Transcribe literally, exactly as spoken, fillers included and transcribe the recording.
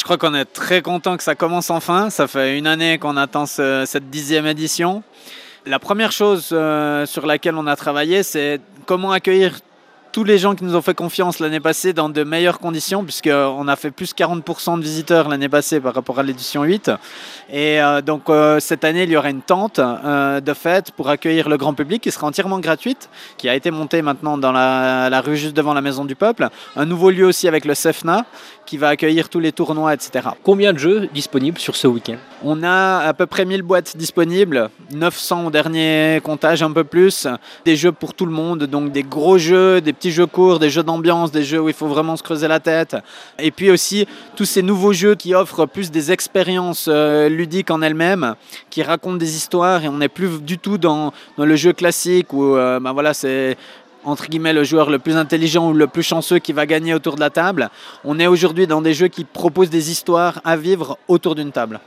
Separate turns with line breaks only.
crois qu'on est très content que ça commence enfin. Ça fait une année qu'on attend ce, cette dixième édition. La première chose euh, sur laquelle on a travaillé, c'est comment accueillir tous les gens qui nous ont fait confiance l'année passée dans de meilleures conditions, puisqu'on a fait plus quarante pour cent de visiteurs l'année passée par rapport à l'édition huit. Et euh, donc euh, cette année, il y aura une tente euh, de fête pour accueillir le grand public qui sera entièrement gratuite, qui a été montée maintenant dans la, la rue juste devant la Maison du Peuple. Un nouveau lieu aussi avec le CEFNA qui va accueillir tous les tournois, et cetera.
Combien de jeux disponibles sur ce week-end?
On a à peu près mille boîtes disponibles, neuf cents au dernier comptage, un peu plus. Des jeux pour tout le monde, donc des gros jeux, des petits jeux courts, des jeux d'ambiance, des jeux où il faut vraiment se creuser la tête. Et puis aussi tous ces nouveaux jeux qui offrent plus des expériences euh, ludiques en elles-mêmes, qui racontent des histoires, et on n'est plus du tout dans, dans le jeu classique où euh, ben voilà, c'est entre guillemets le joueur le plus intelligent ou le plus chanceux qui va gagner autour de la table. On est aujourd'hui dans des jeux qui proposent des histoires à vivre autour d'une table.